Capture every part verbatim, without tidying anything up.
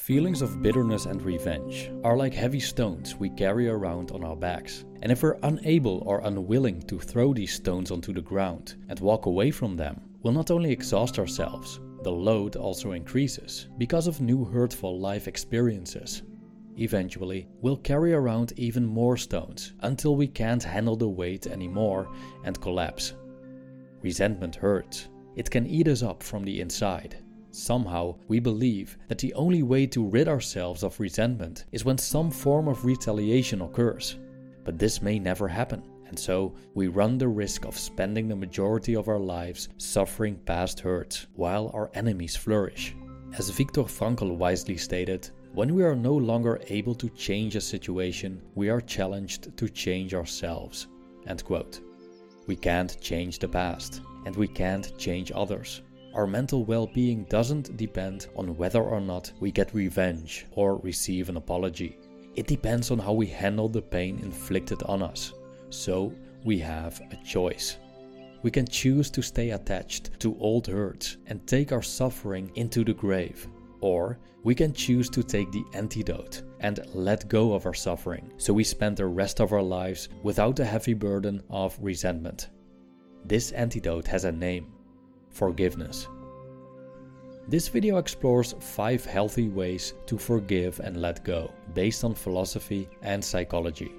Feelings of bitterness and revenge are like heavy stones we carry around on our backs. And if we're unable or unwilling to throw these stones onto the ground and walk away from them, we'll not only exhaust ourselves, the load also increases because of new hurtful life experiences. Eventually, we'll carry around even more stones until we can't handle the weight anymore and collapse. Resentment hurts. It can eat us up from the inside. Somehow, we believe that the only way to rid ourselves of resentment is when some form of retaliation occurs. But this may never happen, and so we run the risk of spending the majority of our lives suffering past hurts while our enemies flourish. As Viktor Frankl wisely stated, when we are no longer able to change a situation, we are challenged to change ourselves. End quote. We can't change the past, and we can't change others. Our mental well-being doesn't depend on whether or not we get revenge or receive an apology. It depends on how we handle the pain inflicted on us. So, we have a choice. We can choose to stay attached to old hurts and take our suffering into the grave. Or, we can choose to take the antidote and let go of our suffering, so we spend the rest of our lives without the heavy burden of resentment. This antidote has a name: forgiveness. This video explores five healthy ways to forgive and let go, based on philosophy and psychology.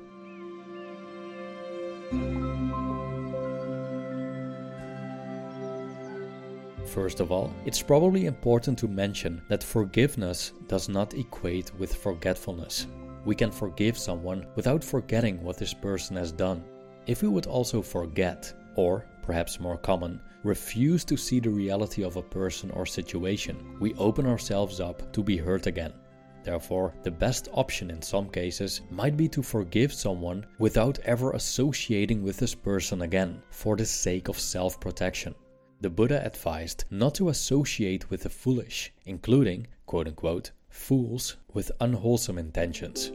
First of all, it's probably important to mention that forgiveness does not equate with forgetfulness. We can forgive someone without forgetting what this person has done. If we would also forget, or, perhaps more common, refuse to see the reality of a person or situation, we open ourselves up to be hurt again. Therefore, the best option in some cases might be to forgive someone without ever associating with this person again, for the sake of self-protection. The Buddha advised not to associate with the foolish, including, quote-unquote, fools with unwholesome intentions.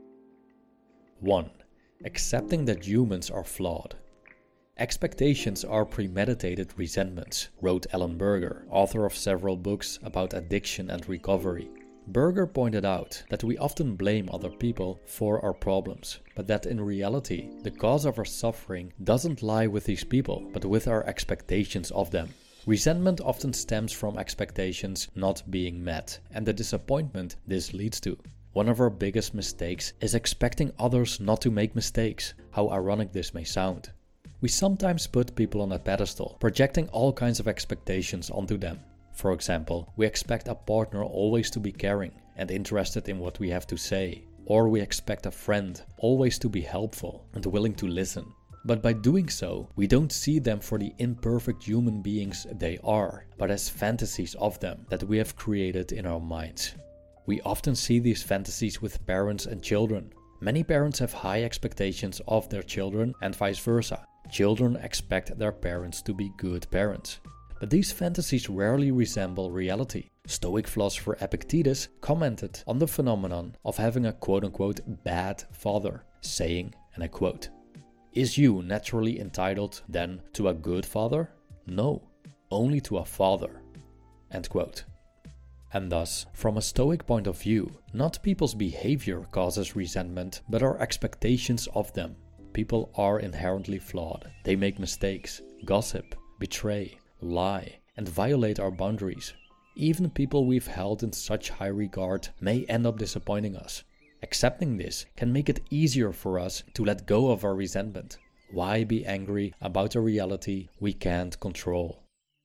one. Accepting that humans are flawed. Expectations are premeditated resentments, wrote Ellen Berger, author of several books about addiction and recovery. Berger pointed out that we often blame other people for our problems, but that in reality, the cause of our suffering doesn't lie with these people, but with our expectations of them. Resentment often stems from expectations not being met, and the disappointment this leads to. One of our biggest mistakes is expecting others not to make mistakes, how ironic this may sound. We sometimes put people on a pedestal, projecting all kinds of expectations onto them. For example, we expect a partner always to be caring and interested in what we have to say, or we expect a friend always to be helpful and willing to listen. But by doing so, we don't see them for the imperfect human beings they are, but as fantasies of them that we have created in our minds. We often see these fantasies with parents and children. Many parents have high expectations of their children and vice versa. Children expect their parents to be good parents. But these fantasies rarely resemble reality. Stoic philosopher Epictetus commented on the phenomenon of having a quote-unquote bad father, saying, and I quote, "Is you naturally entitled then to a good father? No, only to a father." End quote. And thus, from a Stoic point of view, not people's behavior causes resentment, but our expectations of them. People are inherently flawed. They make mistakes, gossip, betray, lie, and violate our boundaries. Even people we've held in such high regard may end up disappointing us. Accepting this can make it easier for us to let go of our resentment. Why be angry about a reality we can't control?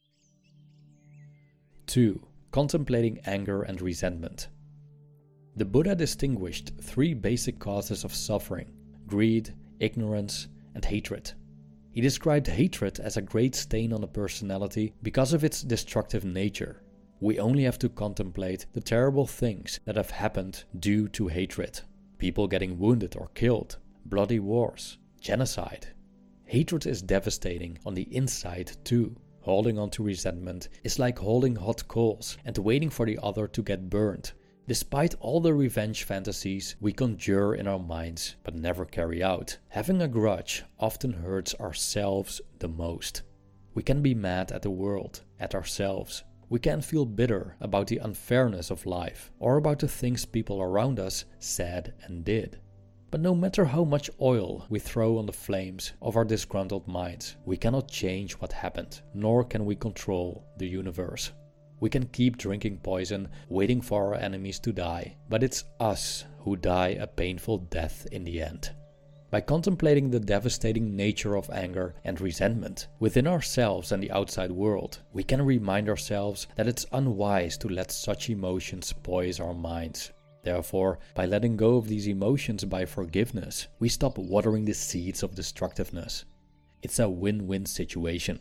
two. Contemplating anger and resentment. The Buddha distinguished three basic causes of suffering: greed, ignorance, and hatred. He described hatred as a great stain on a personality because of its destructive nature. We only have to contemplate the terrible things that have happened due to hatred. People getting wounded or killed, bloody wars, genocide. Hatred is devastating on the inside too. Holding on to resentment is like holding hot coals and waiting for the other to get burned. Despite all the revenge fantasies we conjure in our minds but never carry out, having a grudge often hurts ourselves the most. We can be mad at the world, at ourselves. We can feel bitter about the unfairness of life or about the things people around us said and did. But no matter how much oil we throw on the flames of our disgruntled minds, we cannot change what happened, nor can we control the universe. We can keep drinking poison, waiting for our enemies to die, but it's us who die a painful death in the end. By contemplating the devastating nature of anger and resentment within ourselves and the outside world, we can remind ourselves that it's unwise to let such emotions poise our minds. Therefore, by letting go of these emotions by forgiveness, we stop watering the seeds of destructiveness. It's a win-win situation.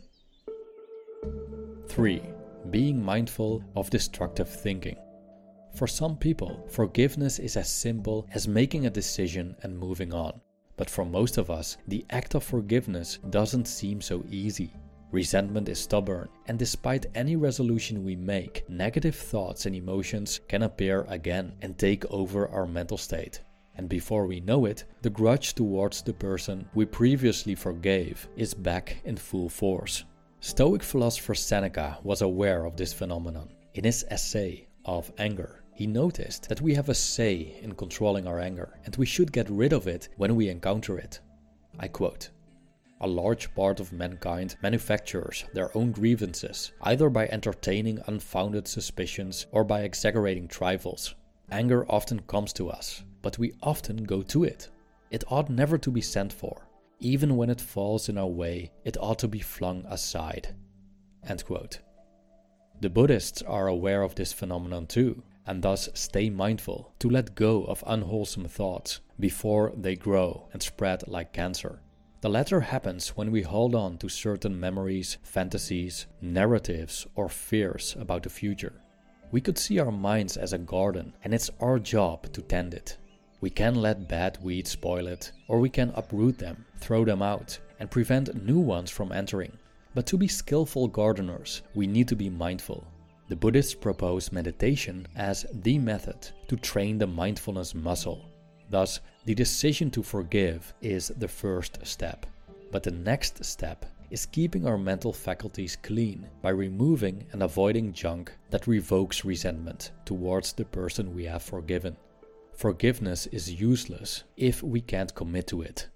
three. Being mindful of destructive thinking. For some people, forgiveness is as simple as making a decision and moving on. But for most of us, the act of forgiveness doesn't seem so easy. Resentment is stubborn, and despite any resolution we make, negative thoughts and emotions can appear again and take over our mental state. And before we know it, the grudge towards the person we previously forgave is back in full force. Stoic philosopher Seneca was aware of this phenomenon. In his essay, Of Anger, he noticed that we have a say in controlling our anger, and we should get rid of it when we encounter it. I quote, "A large part of mankind manufactures their own grievances, either by entertaining unfounded suspicions or by exaggerating trifles. Anger often comes to us, but we often go to it. It ought never to be sent for. Even when it falls in our way, it ought to be flung aside." End quote. The Buddhists are aware of this phenomenon too, and thus stay mindful to let go of unwholesome thoughts before they grow and spread like cancer. The latter happens when we hold on to certain memories, fantasies, narratives, or fears about the future. We could see our minds as a garden, and it's our job to tend it. We can let bad weeds spoil it, or we can uproot them, throw them out, and prevent new ones from entering. But to be skillful gardeners, we need to be mindful. The Buddhists propose meditation as the method to train the mindfulness muscle. Thus, the decision to forgive is the first step. But the next step is keeping our mental faculties clean by removing and avoiding junk that revokes resentment towards the person we have forgiven. Forgiveness is useless if we can't commit to it.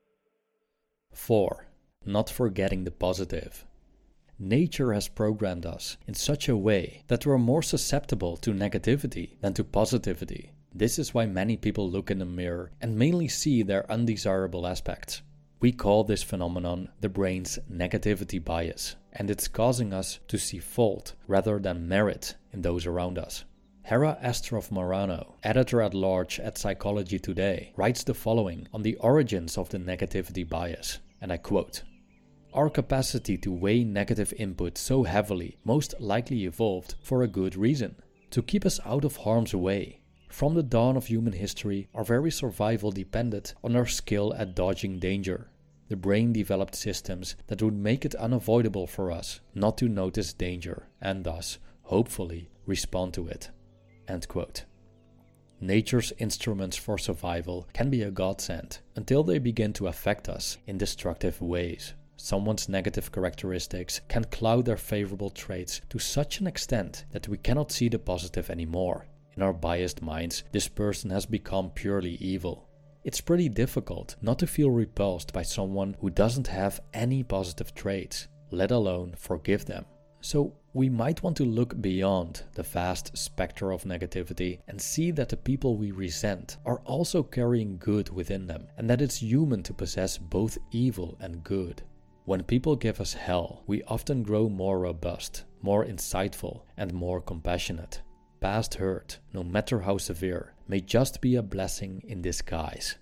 four. Not forgetting the positive. Nature has programmed us in such a way that we're more susceptible to negativity than to positivity. This is why many people look in the mirror and mainly see their undesirable aspects. We call this phenomenon the brain's negativity bias, and it's causing us to see fault rather than merit in those around us. Hera Astroff-Morano, editor-at-large at Psychology Today, writes the following on the origins of the negativity bias, and I quote, "Our capacity to weigh negative input so heavily most likely evolved for a good reason, to keep us out of harm's way. From the dawn of human history, our very survival depended on our skill at dodging danger. The brain developed systems that would make it unavoidable for us not to notice danger and thus, hopefully, respond to it." End quote. Nature's instruments for survival can be a godsend until they begin to affect us in destructive ways. Someone's negative characteristics can cloud their favorable traits to such an extent that we cannot see the positive anymore. In our biased minds, this person has become purely evil. It's pretty difficult not to feel repulsed by someone who doesn't have any positive traits, let alone forgive them. So we might want to look beyond the vast specter of negativity and see that the people we resent are also carrying good within them, and that it's human to possess both evil and good. When people give us hell, we often grow more robust, more insightful, and more compassionate. Past hurt, no matter how severe, may just be a blessing in disguise.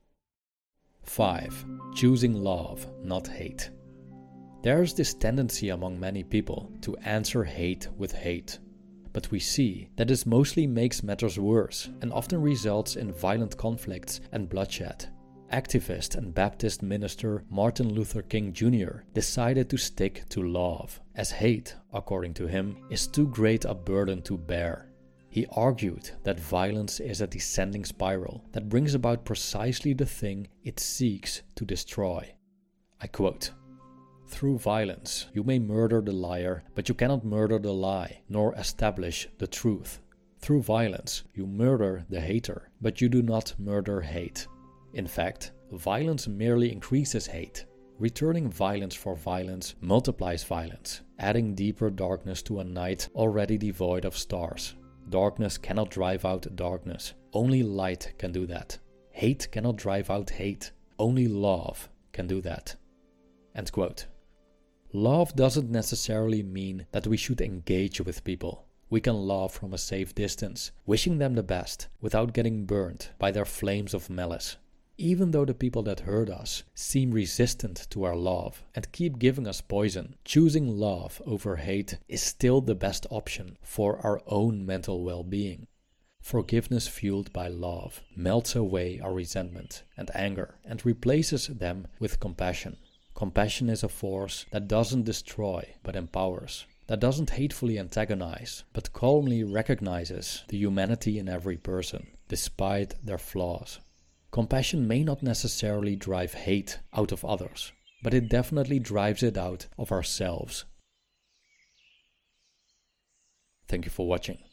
five. Choosing love, not hate. There's this tendency among many people to answer hate with hate. But we see that this mostly makes matters worse and often results in violent conflicts and bloodshed. Activist and Baptist minister Martin Luther King Junior decided to stick to love, as hate, according to him, is too great a burden to bear. He argued that violence is a descending spiral that brings about precisely the thing it seeks to destroy. I quote, Through violence, you may murder the liar, but you cannot murder the lie, nor establish the truth. Through violence, you murder the hater, but you do not murder hate. In fact, violence merely increases hate. Returning violence for violence multiplies violence, adding deeper darkness to a night already devoid of stars. Darkness cannot drive out darkness. Only light can do that. Hate cannot drive out hate. Only love can do that. End quote. Love doesn't necessarily mean that we should engage with people. We can love from a safe distance, wishing them the best, without getting burned by their flames of malice. Even though the people that hurt us seem resistant to our love and keep giving us poison, choosing love over hate is still the best option for our own mental well-being. Forgiveness fueled by love melts away our resentment and anger and replaces them with compassion. Compassion is a force that doesn't destroy but empowers, that doesn't hatefully antagonize but calmly recognizes the humanity in every person, despite their flaws. Compassion may not necessarily drive hate out of others, but it definitely drives it out of ourselves. Thank you for watching.